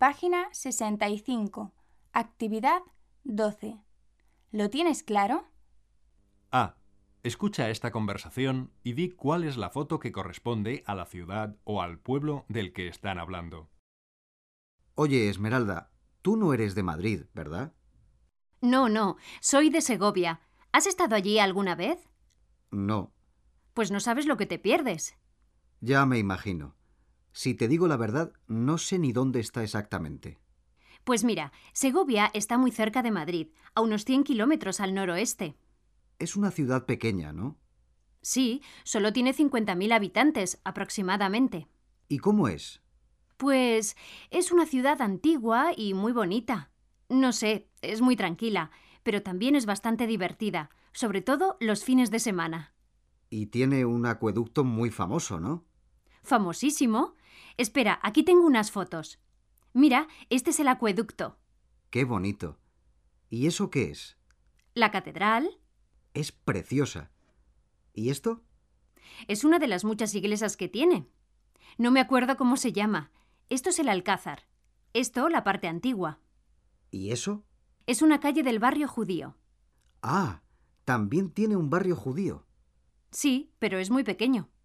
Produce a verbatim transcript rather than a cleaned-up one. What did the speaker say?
Página sesenta y cinco. Actividad doce. ¿Lo tienes claro? A. Escucha esta conversación y di cuál es la foto que corresponde a la ciudad o al pueblo del que están hablando. Oye, Esmeralda, tú no eres de Madrid, ¿verdad? No, no, soy de Segovia. ¿Has estado allí alguna vez? No, Pues no sabes lo que te pierdes. ya me imagino. Si te digo la verdad, no sé ni dónde está exactamente. Pues mira, Segovia está muy cerca de Madrid, a unos cien kilómetros al noroeste. Es una ciudad pequeña, ¿no? Sí, solo tiene cincuenta mil habitantes, aproximadamente. ¿Y cómo es? Pues es una ciudad antigua y muy bonita. No sé, es muy tranquila, pero también es bastante divertida, sobre todo los fines de semana. Y tiene un acueducto muy famoso, ¿no? Famosísimo. Espera, aquí tengo unas fotos. Mira, este es el acueducto. Qué bonito. ¿Y eso qué es? La catedral Es preciosa. ¿Y esto? es una de las muchas iglesias que tiene. No me acuerdo cómo se llama. Esto es el Alcázar. Esto, la parte antigua. ¿Y eso? Es una calle del barrio judío. Ah, también tiene un barrio judío. Sí, pero es muy pequeño.